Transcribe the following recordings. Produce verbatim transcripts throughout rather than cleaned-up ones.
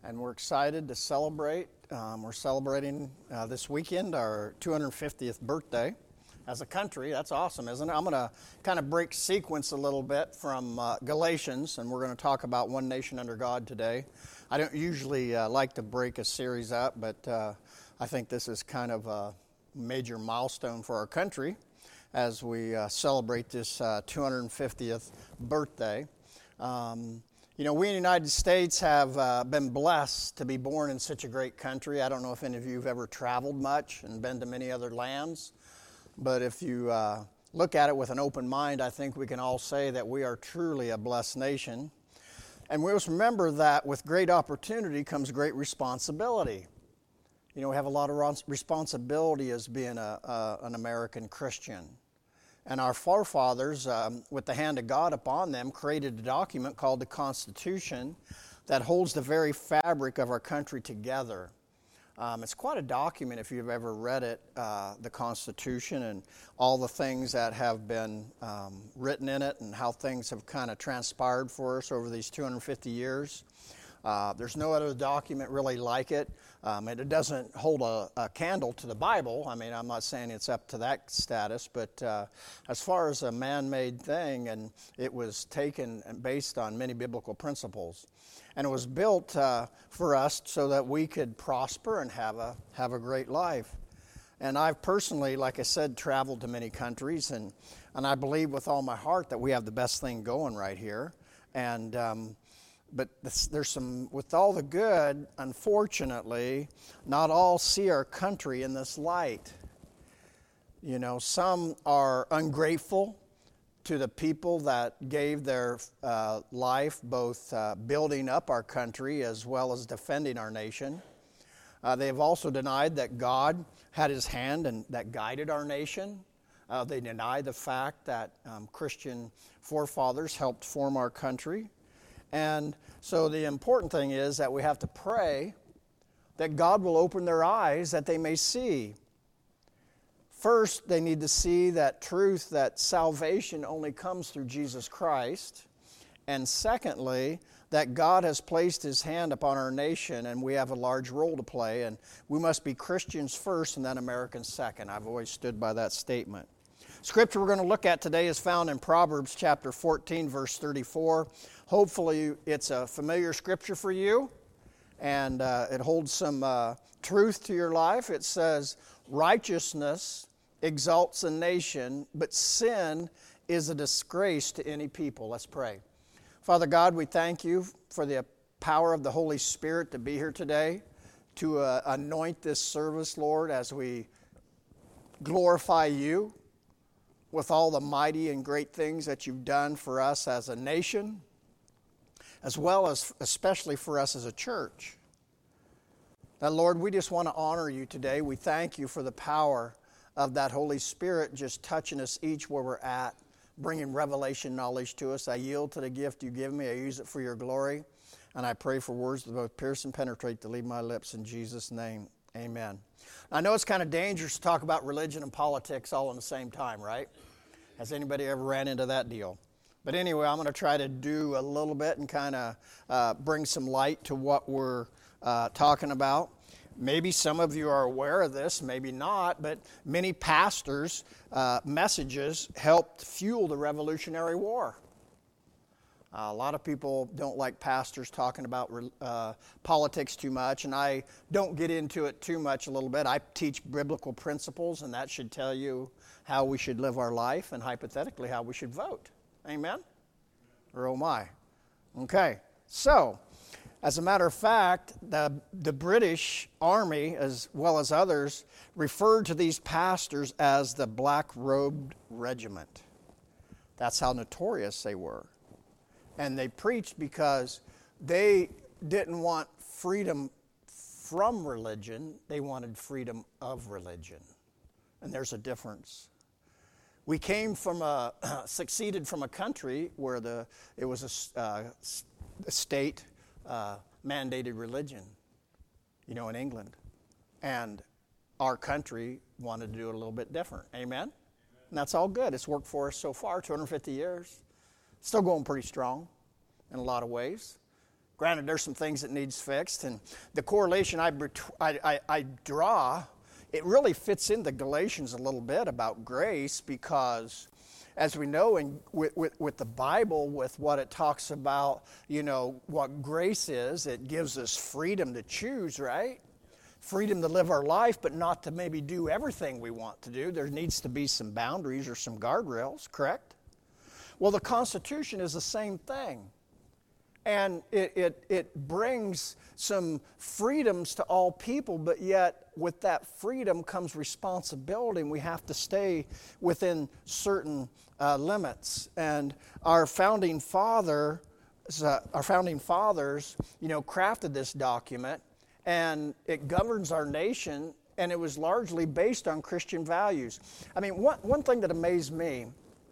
and we're excited to celebrate. Um, we're celebrating uh, this weekend our two hundred fiftieth birthday as a country. That's awesome, isn't it? I'm going to kind of break sequence a little bit from uh, Galatians, and we're going to talk about one nation under God today. I don't usually uh, like to break a series up, but uh, I think this is kind of a major milestone for our country as we uh, celebrate this uh, two hundred fiftieth birthday. Um, You know, we in the United States have uh, been blessed to be born in such a great country. I don't know if any of you have ever traveled much and been to many other lands, but if you uh, look at it with an open mind, I think we can all say that we are truly a blessed nation. And we must remember that with great opportunity comes great responsibility. You know, we have a lot of responsibility as being a, a, an American Christian. And our forefathers, um, with the hand of God upon them, created a document called the Constitution that holds the very fabric of our country together. Um, it's quite a document if you've ever read it, uh, the Constitution, and all the things that have been um, written in it and how things have kind of transpired for us over these two hundred fifty years. Uh, there's no other document really like it. Um, and it doesn't hold a, a candle to the Bible. I mean, I'm not saying it's up to that status, but uh, as far as a man-made thing, and it was taken and based on many biblical principles. And it was built uh, for us so that we could prosper and have a have a great life. And I've personally, like I said, traveled to many countries, and, and I believe with all my heart that we have the best thing going right here. And um, But there's some, with all the good, unfortunately, not all see our country in this light. You know, some are ungrateful to the people that gave their uh, life, both uh, building up our country as well as defending our nation. Uh, they have also denied that God had his hand and that guided our nation. Uh, they deny the fact that um, Christian forefathers helped form our country. And so the important thing is that we have to pray that God will open their eyes that they may see. First, they need to see that truth, that salvation only comes through Jesus Christ. And secondly, that God has placed his hand upon our nation and we have a large role to play. And we must be Christians first and then Americans second. I've always stood by that statement. Scripture we're going to look at today is found in Proverbs chapter fourteen, verse thirty-four. Hopefully it's a familiar scripture for you, and uh, it holds some uh, truth to your life. It says, righteousness exalts a nation, but sin is a disgrace to any people. Let's pray. Father God, we thank you for the power of the Holy Spirit to be here today, to uh, anoint this service, Lord, as we glorify you with all the mighty and great things that you've done for us as a nation, as well as especially for us as a church. Now, Lord, we just want to honor you today. We thank you for the power of that Holy Spirit just touching us each where we're at, bringing revelation knowledge to us. I yield to the gift you give me. I use it for your glory. And I pray for words that both pierce and penetrate to leave my lips in Jesus' name. Amen. I know it's kind of dangerous to talk about religion and politics all in the same time, right? Has anybody ever ran into that deal? But anyway, I'm going to try to do a little bit and kind of uh, bring some light to what we're uh, talking about. Maybe some of you are aware of this, maybe not, but many pastors' uh, messages helped fuel the Revolutionary War. Uh, a lot of people don't like pastors talking about uh, politics too much, and I don't get into it too much a little bit. I teach biblical principles, and that should tell you how we should live our life and hypothetically how we should vote. Amen? Or oh my. Okay, so as a matter of fact, the, the British Army, as well as others, referred to these pastors as the Black-Robed Regiment. That's how notorious they were. And they preached because they didn't want freedom from religion. They wanted freedom of religion. And there's a difference. We came from a, succeeded from a country where the it was a, uh, a state uh, mandated religion, you know, in England. And our country wanted to do it a little bit different. Amen? Amen. And that's all good. It's worked for us so far, two hundred fifty years. Still going pretty strong in a lot of ways. Granted, there's some things that needs fixed, and the correlation I, I, I, I draw, it really fits into Galatians a little bit about grace, because as we know in, with, with, with the Bible, with what it talks about, you know, what grace is, it gives us freedom to choose, right? Freedom to live our life, but not to maybe do everything we want to do. There needs to be some boundaries or some guardrails, correct? Well, the Constitution is the same thing. And it, it, it brings some freedoms to all people, but yet with that freedom comes responsibility, and we have to stay within certain uh, limits. And our founding father, uh, our founding fathers, you know, crafted this document, and it governs our nation, and it was largely based on Christian values. I mean, one, one thing that amazed me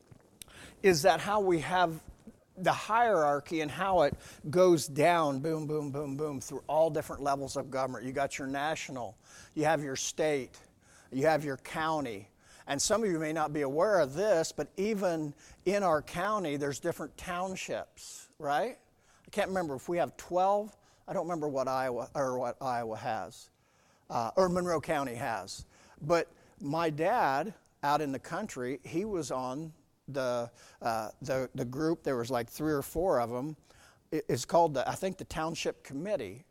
is that how we have the hierarchy and how it goes down, boom, boom, boom, boom, through all different levels of government. You got your national, you have your state, you have your county. And some of you may not be aware of this, but even in our county, there's different townships, right? I can't remember if we have twelve. I don't remember what Iowa or what Iowa has, uh, or Monroe County has. But my dad, out in the country, he was on the uh, the the group. There was like three or four of them. It's called the I think the Township Committee.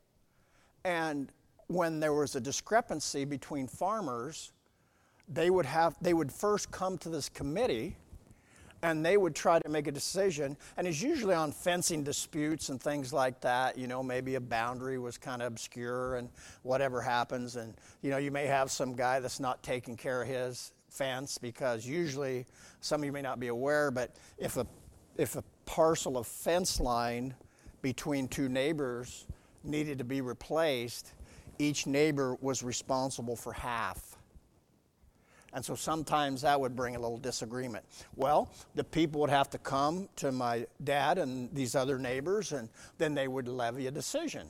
And when there was a discrepancy between farmers, they would have they would first come to this committee, and they would try to make a decision. And it's usually on fencing disputes and things like that. You know, maybe a boundary was kind of obscure, and whatever happens, and you know, you may have some guy that's not taking care of his fence, because usually, some of you may not be aware, but if a if a parcel of fence line between two neighbors needed to be replaced, each neighbor was responsible for half. And so sometimes that would bring a little disagreement. Well, the people would have to come to my dad and these other neighbors, and then they would levy a decision.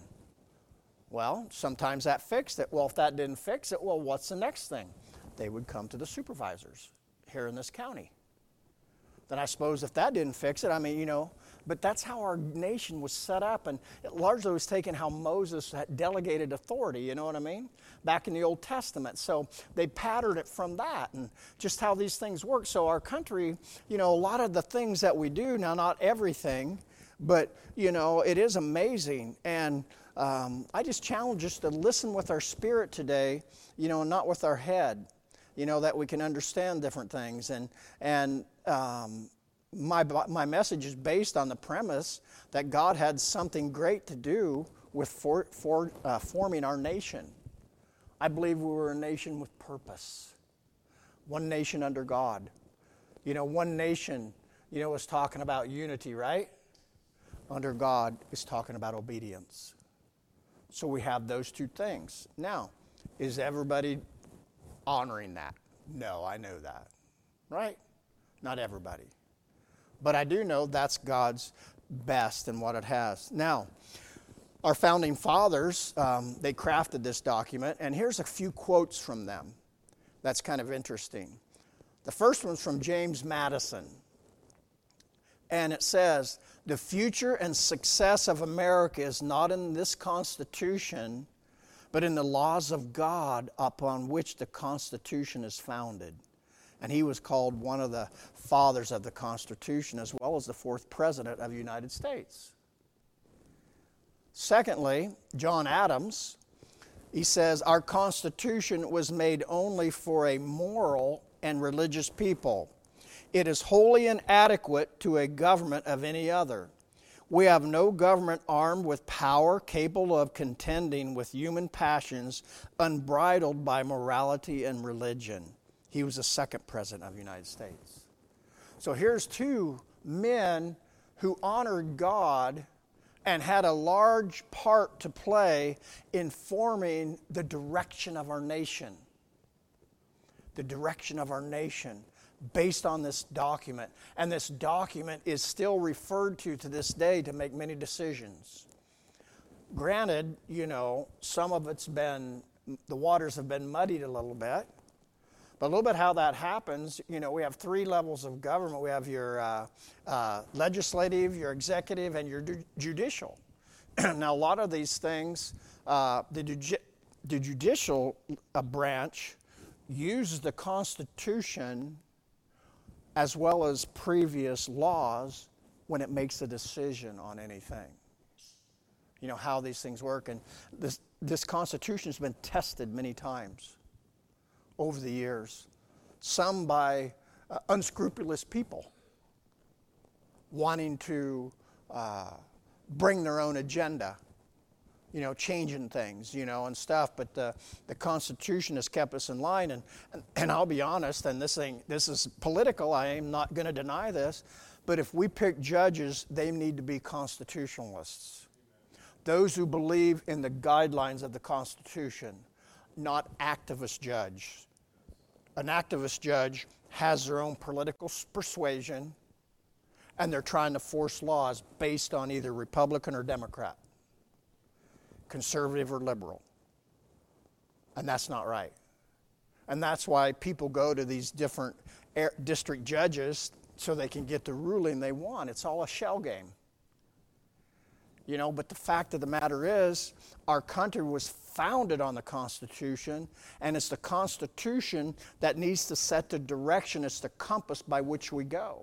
Well, sometimes that fixed it. Well, if that didn't fix it, well, what's the next thing? They would come to the supervisors here in this county. Then I suppose if that didn't fix it, I mean, you know, but that's how our nation was set up, and it largely was taken how Moses had delegated authority, you know what I mean, back in the Old Testament. So they patterned it from that, and just how these things work. So our country, you know, a lot of the things that we do, now not everything, but, you know, it is amazing. And um, I just challenge us to listen with our spirit today, you know, not with our head. You know, that we can understand different things. And and um, my my message is based on the premise that God had something great to do with for, for, uh, forming our nation. I believe we were a nation with purpose. One nation under God. You know, one nation, you know, is talking about unity, right? Under God is talking about obedience. So we have those two things. Now, is everybody honoring that? No, I know that, right? Not everybody. But I do know that's God's best in what it has. Now, our founding fathers, um, they crafted this document, and here's a few quotes from them. That's kind of interesting. The first one's from James Madison, and it says, "The future and success of America is not in this Constitution, but in the laws of God upon which the Constitution is founded." And he was called one of the fathers of the Constitution, as well as the fourth president of the United States. Secondly, John Adams, he says, "Our Constitution was made only for a moral and religious people. It is wholly inadequate to a government of any other. We have no government armed with power capable of contending with human passions unbridled by morality and religion." He was the second president of the United States. So here's two men who honored God and had a large part to play in forming the direction of our nation. The direction of our nation. Based on this document. And this document is still referred to to this day to make many decisions. Granted, you know, some of it's been, the waters have been muddied a little bit. But a little bit how that happens, you know, we have three levels of government. We have your uh, uh, legislative, your executive, and your judicial. Now, a lot of these things, uh, the, ju- the judicial uh, branch uses the Constitution as well as previous laws when it makes a decision on anything. You know, how these things work. And this, this Constitution has been tested many times over the years. Some by uh, unscrupulous people wanting to uh, bring their own agenda, you know, changing things, you know, and stuff. But the, the Constitution has kept us in line. And, and, and I'll be honest, and this thing, this is political, I am not going to deny this, but if we pick judges, they need to be constitutionalists. Those who believe in the guidelines of the Constitution, not activist judge. An activist judge has their own political persuasion, and they're trying to force laws based on either Republican or Democrat, conservative or liberal. And that's not right. And that's why people go to these different district judges so they can get the ruling they want. It's all a shell game. You know, but the fact of the matter is, our country was founded on the Constitution, and it's the Constitution that needs to set the direction, it's the compass by which we go.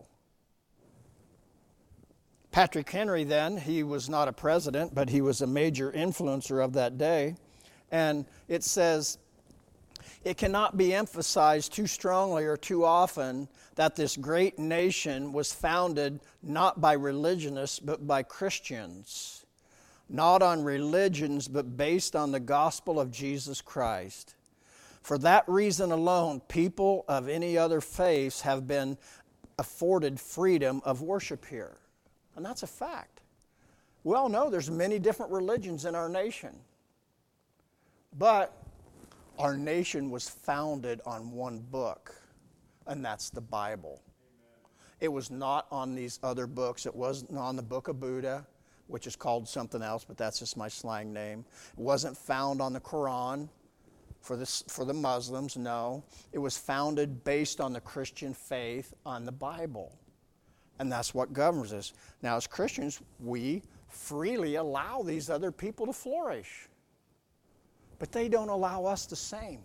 Patrick Henry then, he was not a president, but he was a major influencer of that day. And it says, it cannot be emphasized too strongly or too often that this great nation was founded not by religionists, but by Christians. Not on religions, but based on the gospel of Jesus Christ. For that reason alone, people of any other faiths have been afforded freedom of worship here. And that's a fact. We all know there's many different religions in our nation. But our nation was founded on one book, and that's the Bible. Amen. It was not on these other books. It wasn't on the Book of Buddha, which is called something else, but that's just my slang name. It wasn't found on the Quran for, this, for the Muslims, no. It was founded based on the Christian faith on the Bible. And that's what governs us. Now, as Christians, we freely allow these other people to flourish. But they don't allow us the same.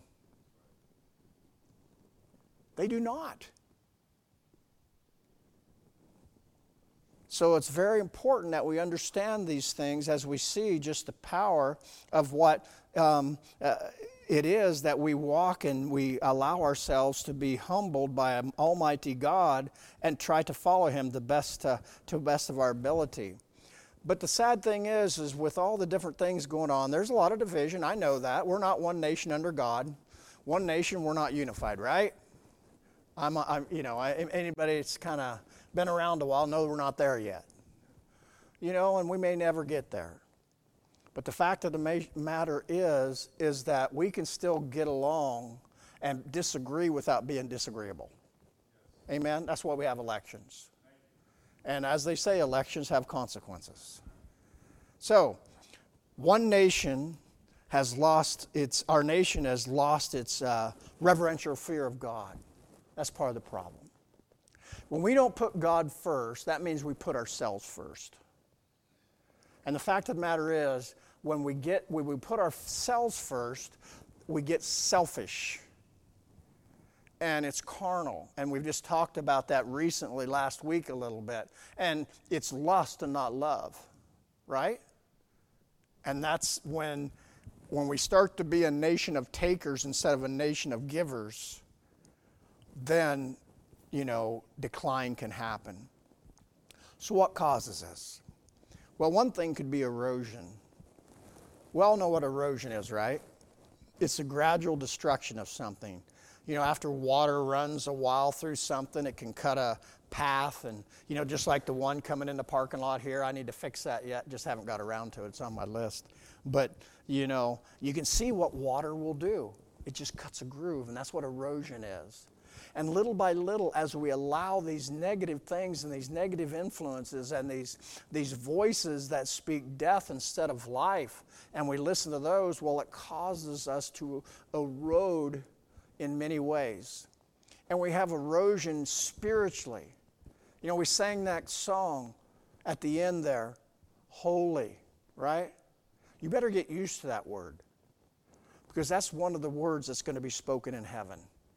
They do not. So it's very important that we understand these things as we see just the power of what um, uh, it is that we walk and we allow ourselves to be humbled by an almighty God and try to follow Him the best uh, to the best of our ability. But the sad thing is, is with all the different things going on, there's a lot of division. I know that. We're not one nation under God. One nation, we're not unified, right? I'm, I'm you know, I, anybody that's kind of been around a while know we're not there yet. You know, and we may never get there. But the fact of the ma- matter is, is that we can still get along and disagree without being disagreeable. Amen? That's why we have elections. And as they say, elections have consequences. So, one nation has lost its, our nation has lost its uh, reverential fear of God. That's part of the problem. When we don't put God first, that means we put ourselves first. And the fact of the matter is, when we get, when we put ourselves first, we get selfish. And it's carnal. And we've just talked about that recently last week a little bit. And it's lust and not love, right? And that's when, when we start to be a nation of takers instead of a nation of givers, then, you know, decline can happen. So what causes this? Well, one thing could be erosion. We all know what erosion is, right? It's a gradual destruction of something. You know, after water runs a while through something, it can cut a path. And, you know, just like the one coming in the parking lot here, I need to fix that yet. Just haven't got around to it. It's on my list. But, you know, you can see what water will do. It just cuts a groove, and that's what erosion is. And little by little, as we allow these negative things and these negative influences and these, these voices that speak death instead of life, and we listen to those, well, it causes us to erode in many ways. And we have erosion spiritually. You know, we sang that song at the end there, holy, right? You better get used to that word, because that's one of the words that's going to be spoken in heaven.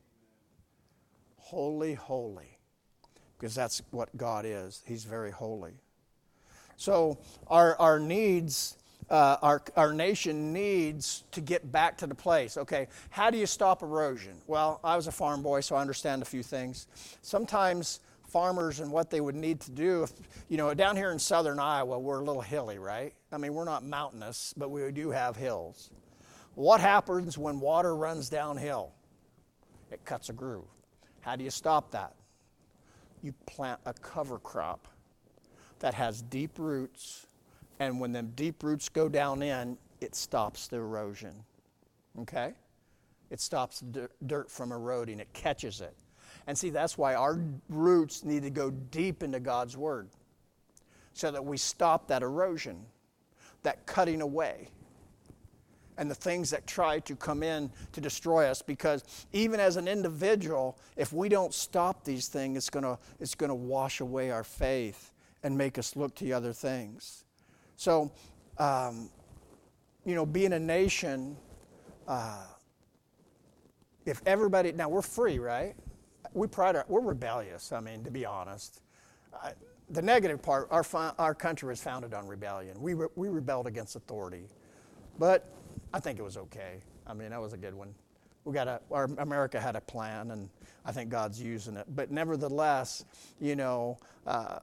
Holy, holy, because that's what God is. He's very holy. So our our needs, uh, our our nation needs to get back to the place. Okay, how do you stop erosion? Well, I was a farm boy, so I understand a few things. Sometimes farmers and what they would need to do, if, you know, down here in southern Iowa, we're a little hilly, right? I mean, we're not mountainous, but we do have hills. What happens when water runs downhill? It cuts a groove. How do you stop that? You plant a cover crop that has deep roots, and when them deep roots go down in, it stops the erosion, okay? It stops d- dirt from eroding. It catches it. And see, that's why our roots need to go deep into God's Word, so that we stop that erosion, that cutting away, and the things that try to come in to destroy us. Because even as an individual, if we don't stop these things, it's gonna it's gonna wash away our faith and make us look to other things. So, um, you know, being a nation, uh, if everybody, now we're free, right? We pride our, we're rebellious, I mean, to be honest. Uh, the negative part, our our country was founded on rebellion. We, re, we rebelled against authority. But I think it was okay. I mean, that was a good one. We got a, our America had a plan, and I think God's using it. But nevertheless, you know, uh,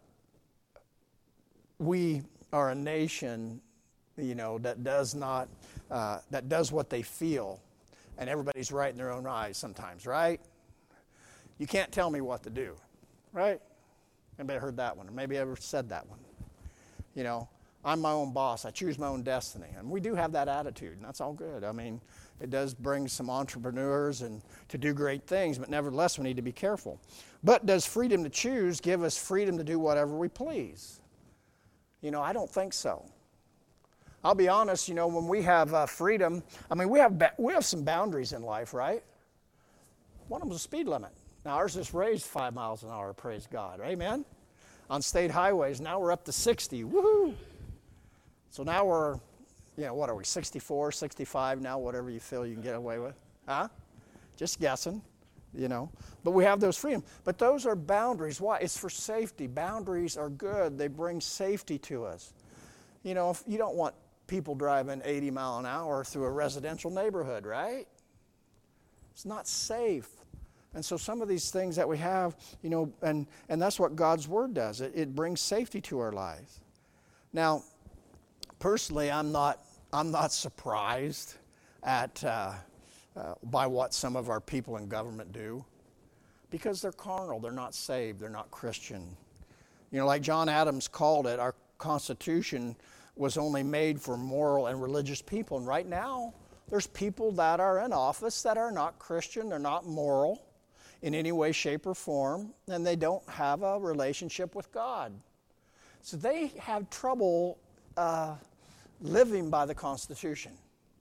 we are a nation, you know, that does not, uh, that does what they feel, and everybody's right in their own eyes sometimes, right? You can't tell me what to do, right? Anybody heard that one? Or maybe ever said that one? You know, I'm my own boss. I choose my own destiny. And we do have that attitude, and that's all good. I mean, it does bring some entrepreneurs and to do great things, but nevertheless, we need to be careful. But does freedom to choose give us freedom to do whatever we please? You know, I don't think so. I'll be honest, you know, when we have uh, freedom, I mean, we have ba- we have some boundaries in life, right? One of them is a speed limit. Now, ours is raised five miles an hour, praise God, amen? On state highways, now we're up to sixty, woohoo! So now we're, you know, what are we, sixty-four, sixty-five now, whatever you feel you can get away with, huh? Just guessing, you know. But we have those freedom. But those are boundaries. Why? It's for safety. Boundaries are good. They bring safety to us. You know, if you don't want people driving eighty mile an hour through a residential neighborhood, right? It's not safe. And so some of these things that we have, you know, and, and that's what God's Word does. It, it brings safety to our lives. Now, personally, I'm not I'm not surprised at uh, uh, by what some of our people in government do, because they're carnal, they're not saved, they're not Christian. You know, like John Adams called it, our Constitution was only made for moral and religious people. And right now, there's people that are in office that are not Christian, they're not moral in any way, shape, or form, and they don't have a relationship with God. So they have trouble uh, living by the Constitution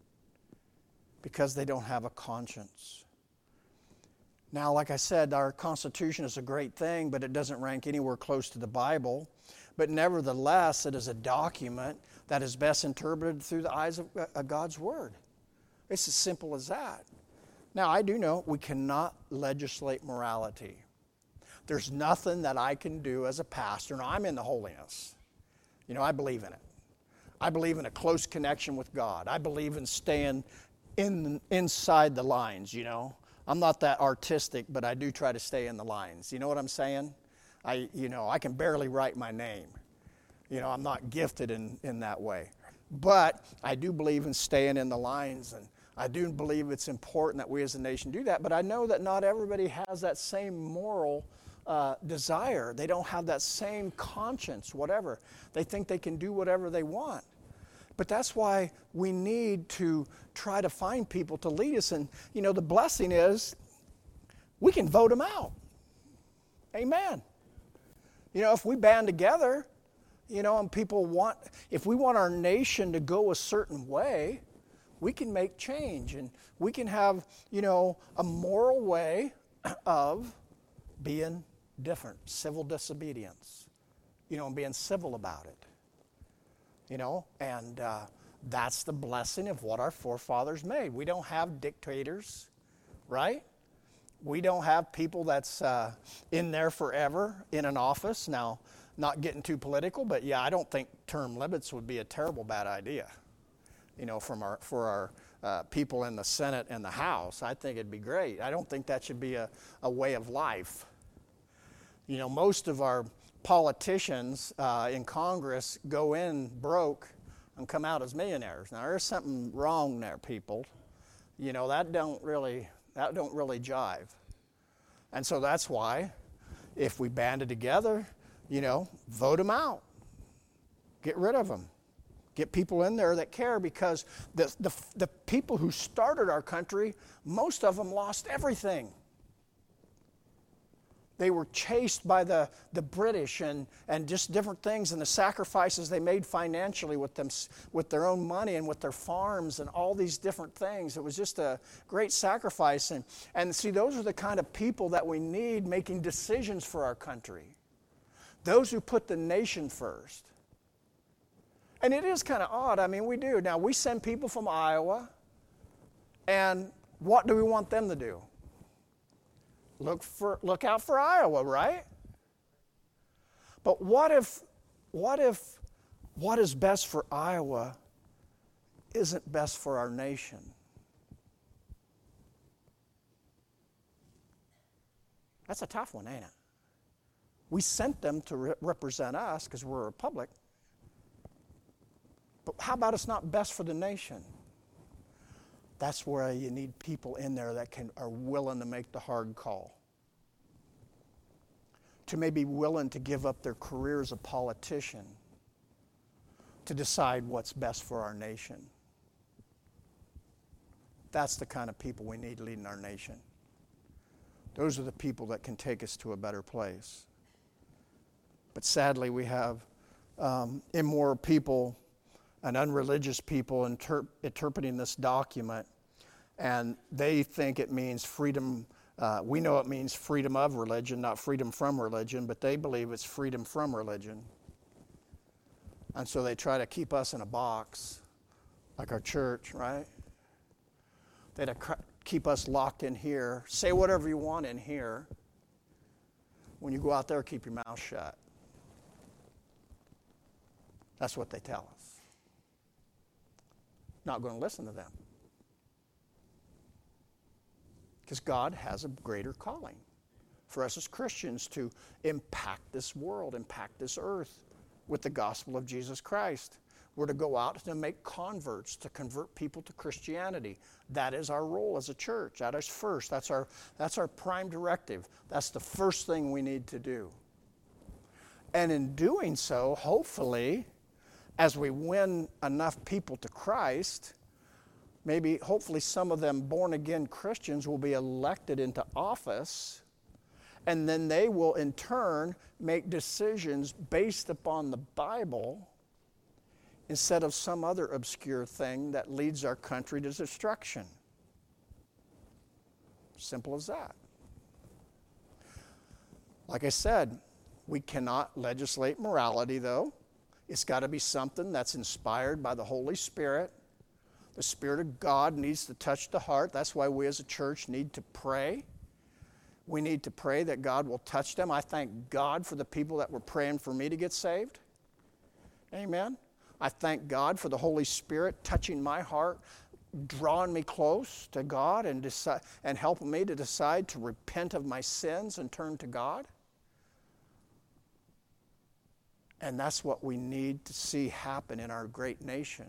because they don't have a conscience. Now, like I said, our Constitution is a great thing, but it doesn't rank anywhere close to the Bible. But nevertheless, it is a document that is best interpreted through the eyes of uh, God's Word. It's as simple as that. Now, I do know we cannot legislate morality. There's nothing that I can do as a pastor. Now, I'm in the holiness. You know, I believe in it. I believe in a close connection with God. I believe in staying in inside the lines, you know. I'm not that artistic, but I do try to stay in the lines. You know what I'm saying? I, you know, I can barely write my name. You know, I'm not gifted in, in that way. But I do believe in staying in the lines, and I do believe it's important that we as a nation do that. But I know that not everybody has that same moral uh, desire. They don't have that same conscience, whatever. They think they can do whatever they want. But that's why we need to try to find people to lead us. And, you know, the blessing is we can vote them out. Amen. You know, if we band together, you know, and people want, if we want our nation to go a certain way, we can make change. And we can have, you know, a moral way of being different, civil disobedience, you know, and being civil about it. you know, and uh, that's the blessing of what our forefathers made. We don't have dictators, right? We don't have people that's uh, in there forever in an office. Now, not getting too political, but yeah, I don't think term limits would be a terrible bad idea, you know, from our for our uh, people in the Senate and the House. I think it'd be great. I don't think that should be a, a way of life. You know, most of our politicians uh, in Congress go in broke and come out as millionaires. Now, there's something wrong there, people. You know, that don't really that don't really jive. And so that's why, if we banded together, you know, vote them out. Get rid of them. Get people in there that care, because the, the, the people who started our country, most of them lost everything. They were chased by the, the British and, and just different things, and the sacrifices they made financially with them, with their own money and with their farms and all these different things. It was just a great sacrifice. And, and see, those are the kind of people that we need making decisions for our country. Those who put the nation first. And it is kind of odd. I mean, we do. Now, we send people from Iowa, and what do we want them to do? Look for, look out for Iowa, right? But what if, what if what is best for Iowa isn't best for our nation? That's a tough one, ain't it? We sent them to re- represent us because we're a republic. But how about it's not best for the nation? That's where you need people in there that can are willing to make the hard call. To maybe willing to give up their career as a politician to decide what's best for our nation. That's the kind of people we need leading our nation. Those are the people that can take us to a better place. But sadly, we have um, immoral people and unreligious people inter- interpreting this document, and they think it means freedom. Uh, we know it means freedom of religion, not freedom from religion, but they believe it's freedom from religion. And so they try to keep us in a box, like our church, right? They keep us locked in here. Say whatever you want in here. When you go out there, keep your mouth shut. That's what they tell us. Not going to listen to them. Because God has a greater calling for us as Christians to impact this world, impact this earth with the gospel of Jesus Christ. We're to go out to make converts, to convert people to Christianity. That is our role as a church. That is first. That's our, that's our prime directive. That's the first thing we need to do. And in doing so, hopefully, as we win enough people to Christ, maybe, hopefully, some of them born-again Christians will be elected into office, and then they will, in turn, make decisions based upon the Bible instead of some other obscure thing that leads our country to destruction. Simple as that. Like I said, we cannot legislate morality, though. It's got to be something that's inspired by the Holy Spirit. The Spirit of God needs to touch the heart. That's why we as a church need to pray. We need to pray that God will touch them. I thank God for the people that were praying for me to get saved. Amen. I thank God for the Holy Spirit touching my heart, drawing me close to God and, decide, and helping me to decide to repent of my sins and turn to God. And that's what we need to see happen in our great nation.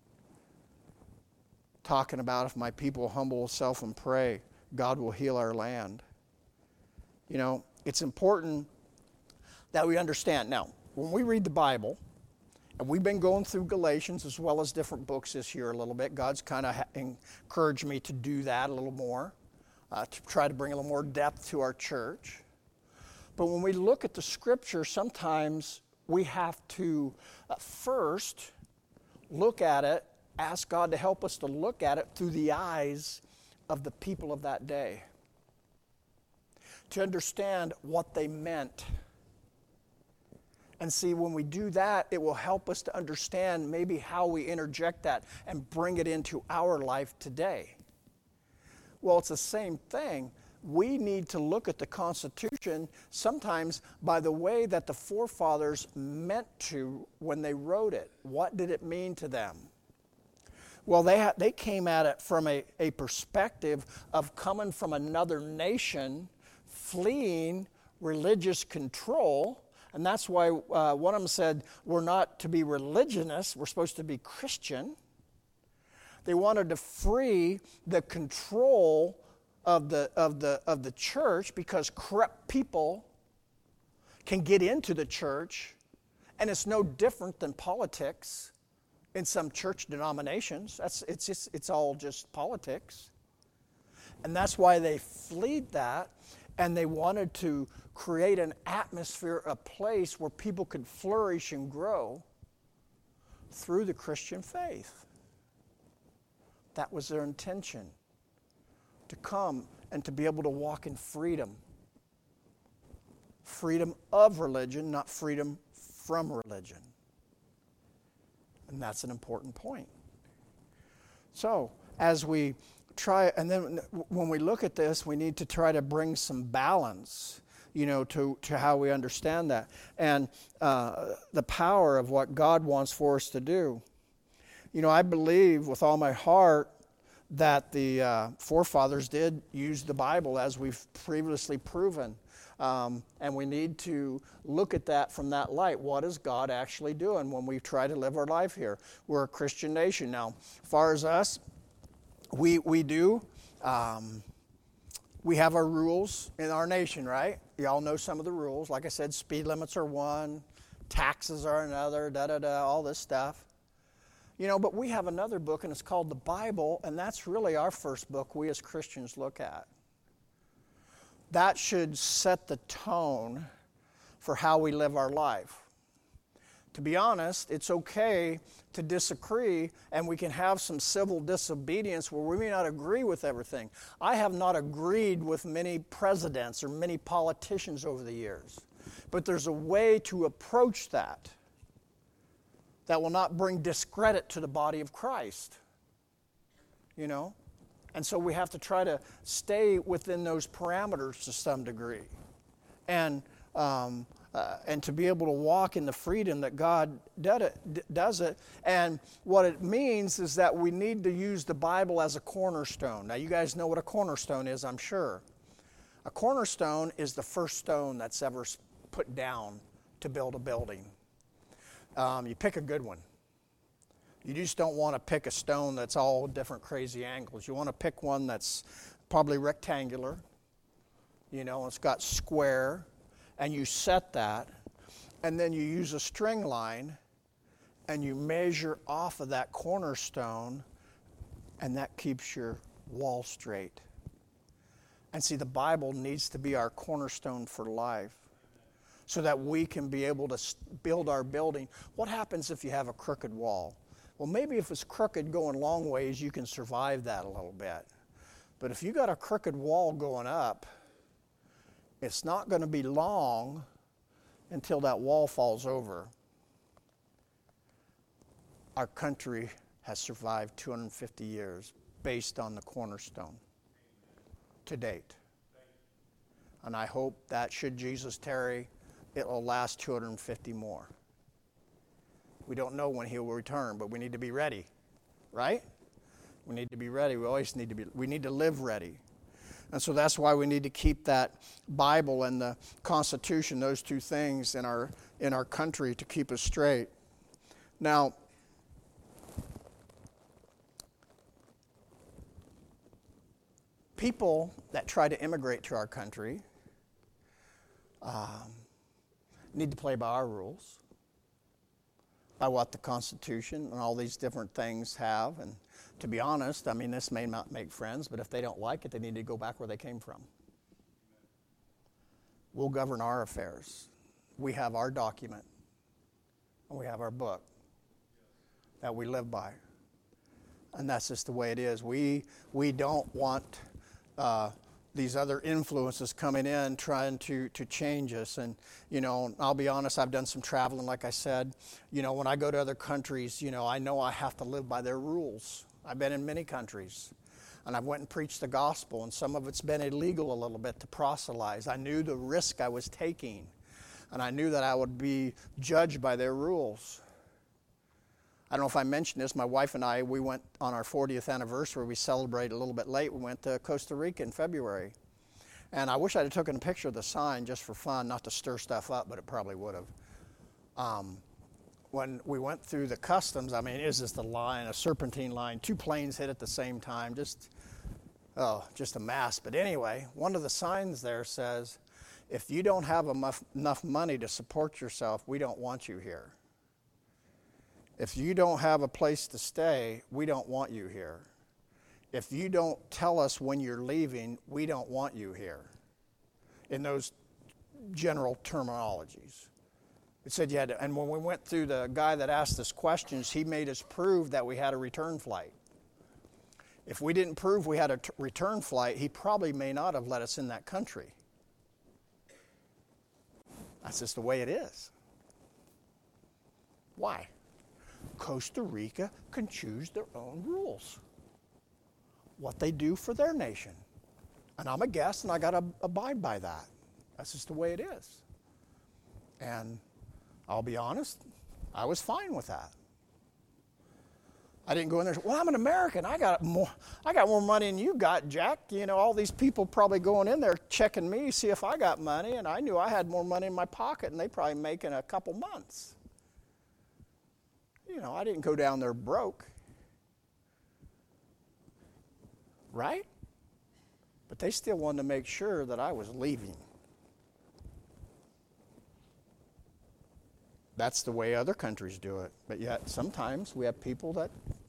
Talking about if my people humble themselves and pray, God will heal our land. You know, it's important that we understand. Now, when we read the Bible, and we've been going through Galatians as well as different books this year a little bit. God's kind of ha- encouraged me to do that a little more, uh, to try to bring a little more depth to our church. But when we look at the Scripture, sometimes we have to uh, first look at it, ask God to help us to look at it through the eyes of the people of that day, to understand what they meant And see, when we do that, it will help us to understand maybe how we interject that and bring it into our life today. Well, it's the same thing. We need to look at the Constitution sometimes by the way that the forefathers meant to when they wrote it. What did it mean to them? Well, they, ha- they came at it from a, a perspective of coming from another nation, fleeing religious control. And that's why uh, one of them said, we're not to be religionists, we're supposed to be Christian. They wanted to free the control of the, of the, of the church because corrupt people can get into the church, and it's no different than politics in some church denominations. That's, it's, just, it's all just politics. And that's why they fled that, and they wanted to create an atmosphere, a place where people could flourish and grow through the Christian faith. That was their intention, to come and to be able to walk in freedom. Freedom of religion, not freedom from religion. And that's an important point. So, as we try, and then when we look at this, we need to try to bring some balance, you know, to, to how we understand that. And uh, the power of what God wants for us to do. You know, I believe with all my heart that the uh, forefathers did use the Bible, as we've previously proven. Um, and we need to look at that from that light. What is God actually doing when we try to live our life here? We're a Christian nation. Now, as far as us, we, we do, um, we have our rules in our nation, right? You all know some of the rules. Like I said, speed limits are one, taxes are another, da-da-da, all this stuff. You know, but we have another book, and it's called the Bible, and that's really our first book we as Christians look at. That should set the tone for how we live our life. To be honest, it's okay to disagree, and we can have some civil disobedience where we may not agree with everything. I have not agreed with many presidents or many politicians over the years, but there's a way to approach that that will not bring discredit to the body of Christ, you know? And so we have to try to stay within those parameters to some degree. And um, uh, and to be able to walk in the freedom that God did it, does it. And what it means is that we need to use the Bible as a cornerstone. Now, you guys know what a cornerstone is, I'm sure. A cornerstone is the first stone that's ever put down to build a building. Um, you pick a good one. You just don't want to pick a stone that's all different crazy angles. You want to pick one that's probably rectangular, you know, it's got square, and you set that, and then you use a string line, and you measure off of that cornerstone, and that keeps your wall straight. And see, the Bible needs to be our cornerstone for life, so that we can be able to build our building. What happens if you have a crooked wall? Well, maybe if it's crooked going long ways, you can survive that a little bit. But if you got a crooked wall going up, it's not going to be long until that wall falls over. Our country has survived two hundred fifty years based on the cornerstone to date. And I hope that should Jesus tarry, it will last two hundred fifty more. We don't know when he will return, but we need to be ready, right? We need to be ready. We always need to be, we need to live ready. And so that's why we need to keep that Bible and the Constitution, those two things in our, in our country to keep us straight. Now, people that try to immigrate to our country um, need to play by our rules, by what the Constitution and all these different things have. And to be honest, I mean, this may not make friends, but if they don't like it, they need to go back where they came from. We'll govern our affairs. We have our document, and we have our book that we live by. And that's just the way it is. We, we don't want uh, these other influences coming in trying to to change us. And you know, I'll be honest, I've done some traveling, like I said. You know, when I go to other countries, you know, I know I have to live by their rules. I've been in many countries, and I've went and preached the gospel, and some of it's been illegal a little bit to proselytize. I knew the risk I was taking, and I knew that I would be judged by their rules. I don't know if I mentioned this, my wife and I, we went on our fortieth anniversary. We celebrated a little bit late. We went to Costa Rica in February. And I wish I'd have taken a picture of the sign just for fun, not to stir stuff up, but it probably would have. Um, when we went through the customs, I mean, it was just a line, a serpentine line, two planes hit at the same time, just, oh, just a mess. But anyway, one of the signs there says, if you don't have enough, enough money to support yourself, we don't want you here. If you don't have a place to stay, we don't want you here. If you don't tell us when you're leaving, we don't want you here. In those general terminologies. It said you had to, and when we went through, the guy that asked us questions, he made us prove that we had a return flight. If we didn't prove we had a t- return flight, he probably may not have let us in that country. That's just the way it is. Why? Costa Rica can choose their own rules, what they do for their nation. And I'm a guest, and I got to abide by that. That's just the way it is. And I'll be honest, I was fine with that. I didn't go in there and say, well, I'm an American. I got more, I got more money than you got, Jack. You know, all these people probably going in there checking me, see if I got money, and I knew I had more money in my pocket, and they probably make in a couple months. You know, I didn't go down there broke. Right? But they still wanted to make sure that I was leaving. That's the way other countries do it. But yet, sometimes we have people that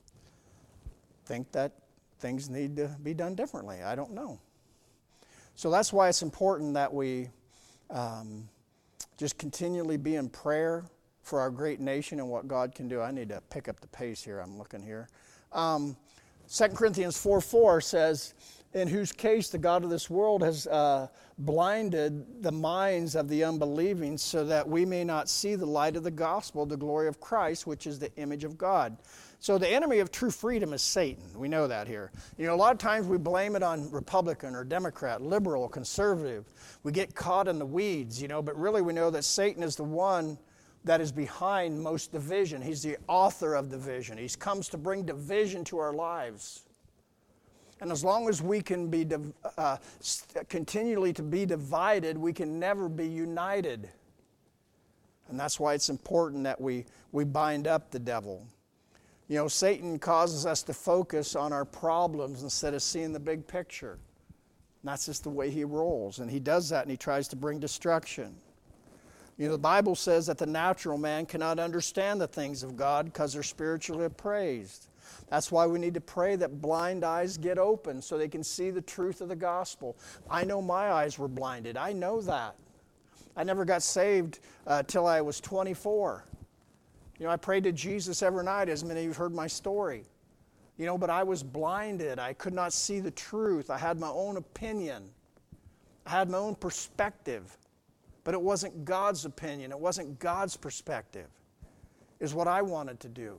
think that things need to be done differently. I don't know. So that's why it's important that we um, just continually be in prayer for our great nation and what God can do. I need to pick up the pace here. I'm looking here. Um, Second Corinthians four four says, in whose case the God of this world has uh, blinded the minds of the unbelieving so that we may not see the light of the gospel, the glory of Christ, which is the image of God. So the enemy of true freedom is Satan. We know that here. You know, a lot of times we blame it on Republican or Democrat, liberal, conservative. We get caught in the weeds, you know, but really we know that Satan is the one that is behind most division. He's the author of division. He comes to bring division to our lives. And as long as we can be uh, continually to be divided, we can never be united. And that's why it's important that we, we bind up the devil. You know, Satan causes us to focus on our problems instead of seeing the big picture. And that's just the way he rolls. And he does that, and he tries to bring destruction. You know, the Bible says that the natural man cannot understand the things of God because they're spiritually appraised. That's why we need to pray that blind eyes get open so they can see the truth of the gospel. I know my eyes were blinded. I know that. I never got saved uh, till I was twenty-four. You know, I prayed to Jesus every night, as many of you have heard my story. You know, but I was blinded. I could not see the truth. I had my own opinion. I had my own perspective. But it wasn't God's opinion. It wasn't God's perspective. It was what I wanted to do.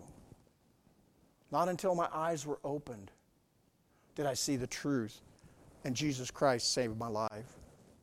Not until my eyes were opened did I see the truth. And Jesus Christ saved my life.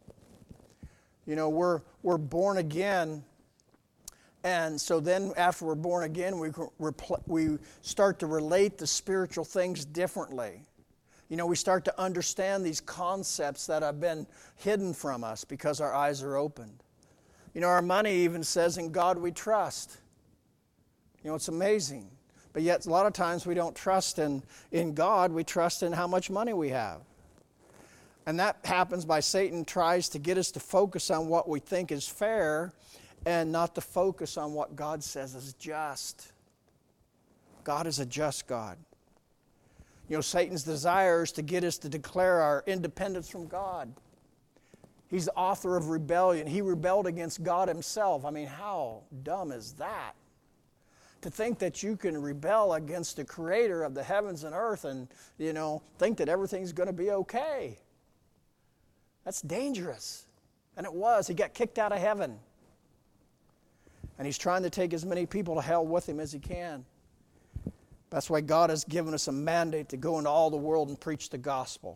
You know, we're, we're born again. And so then after we're born again, we, we start to relate the spiritual things differently. You know, we start to understand these concepts that have been hidden from us because our eyes are opened. You know, our money even says, in God we trust. You know, it's amazing. But yet, a lot of times we don't trust in, in God. We trust in how much money we have. And that happens by Satan tries to get us to focus on what we think is fair and not to focus on what God says is just. God is a just God. You know, Satan's desire is to get us to declare our independence from God. He's the author of rebellion. He rebelled against God himself. I mean, how dumb is that? To think that you can rebel against the creator of the heavens and earth and, you know, think that everything's going to be okay. That's dangerous. And it was. He got kicked out of heaven. And he's trying to take as many people to hell with him as he can. That's why God has given us a mandate to go into all the world and preach the gospel.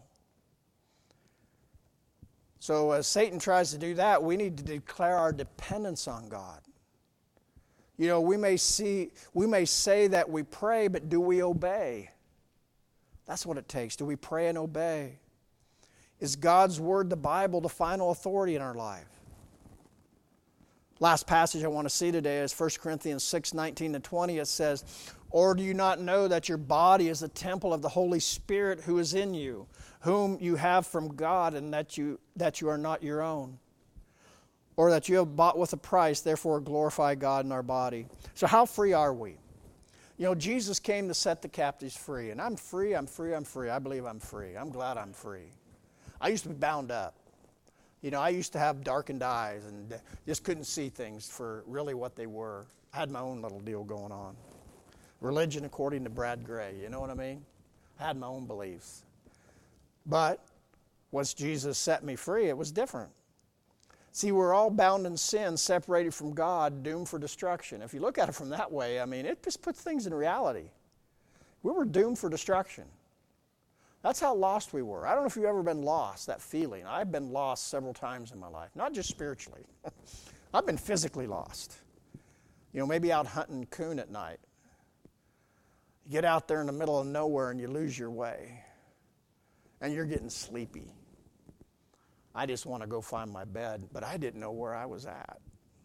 So as Satan tries to do that, we need to declare our dependence on God. You know, we may see, we may say that we pray, but do we obey? That's what it takes. Do we pray and obey? Is God's Word, the Bible, the final authority in our life? Last passage I want to see today is First Corinthians six, nineteen to twenty. It says, "Or do you not know that your body is a temple of the Holy Spirit who is in you, whom you have from God, and that you, that you are not your own? Or that you have bought with a price, therefore glorify God in our body." So how free are we? You know, Jesus came to set the captives free. And I'm free, I'm free, I'm free. I believe I'm free. I'm glad I'm free. I used to be bound up. You know, I used to have darkened eyes and just couldn't see things for really what they were. I had my own little deal going on. Religion according to Brad Gray, you know what I mean? I had my own beliefs. But once Jesus set me free, it was different. See, we're all bound in sin, separated from God, doomed for destruction. If you look at it from that way, I mean, it just puts things in reality. We were doomed for destruction. That's how lost we were. I don't know if you've ever been lost, that feeling. I've been lost several times in my life, not just spiritually. I've been physically lost. You know, maybe out hunting coon at night. You get out there in the middle of nowhere and you lose your way. And you're getting sleepy. I just want to go find my bed, but I didn't know where I was at.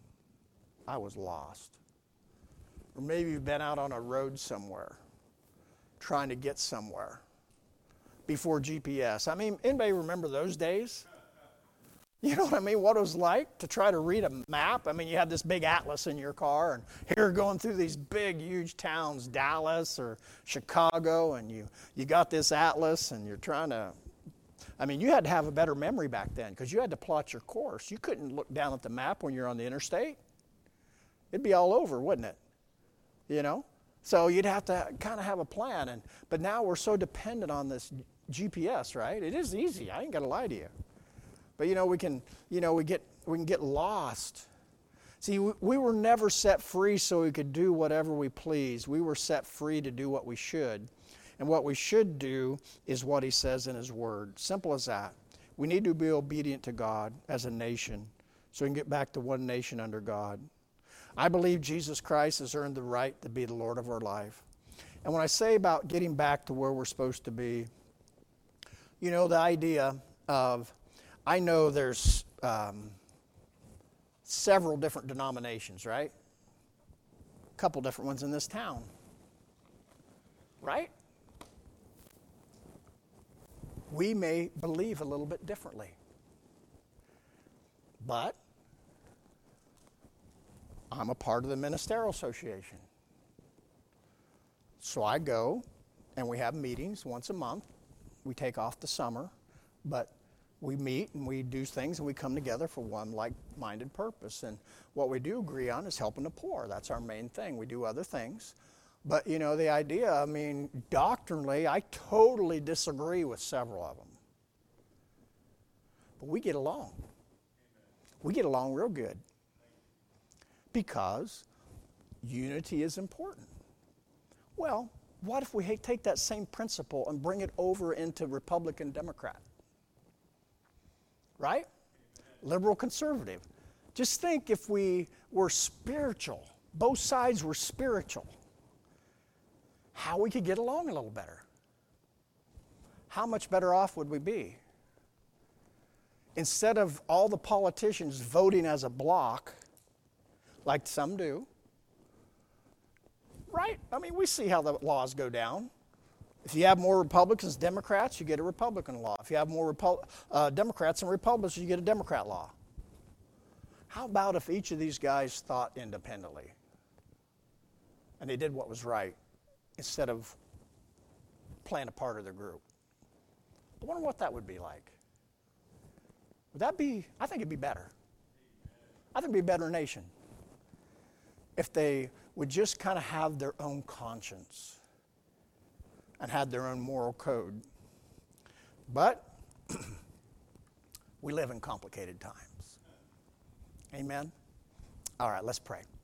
I was lost. Or maybe you've been out on a road somewhere, trying to get somewhere before G P S. I mean, anybody remember those days? You know what I mean? What it was like to try to read a map. I mean, you had this big atlas in your car, and here you're going through these big, huge towns, Dallas or Chicago, and you, you got this atlas, and you're trying to, I mean, you had to have a better memory back then because you had to plot your course. You couldn't look down at the map when you're on the interstate. It'd be all over, wouldn't it? You know? So you'd have to kind of have a plan. And but now we're so dependent on this G P S, right? It is easy. I ain't got to lie to you. But you know, we can, you know, we get we can get lost. See, we, we were never set free so we could do whatever we please. We were set free to do what we should. And what we should do is what he says in his word. Simple as that. We need to be obedient to God as a nation so we can get back to one nation under God. I believe Jesus Christ has earned the right to be the Lord of our life. And when I say about getting back to where we're supposed to be, you know, the idea of, I know there's um, several different denominations, right? A couple different ones in this town, right? We may believe a little bit differently. But I'm a part of the Ministerial Association. So I go, and we have meetings once a month. We take off the summer, but we meet and we do things and we come together for one like-minded purpose. And what we do agree on is helping the poor. That's our main thing. We do other things. But, you know, the idea, I mean, doctrinally, I totally disagree with several of them. But we get along. We get along real good. Because unity is important. Well, what if we take that same principle and bring it over into Republican Democrat? Right? Liberal conservative. Just think if we were spiritual, both sides were spiritual, how we could get along a little better. How much better off would we be? Instead of all the politicians voting as a block, like some do, right? I mean, we see how the laws go down. If you have more Republicans than Democrats, you get a Republican law. If you have more Repu- uh, Democrats than Republicans, you get a Democrat law. How about if each of these guys thought independently and they did what was right instead of playing a part of their group? I wonder what that would be like. Would that be, I think it'd be better. I think it'd be a better nation if they would just kind of have their own conscience and had their own moral code. But We live in complicated times. Amen? All right, let's pray.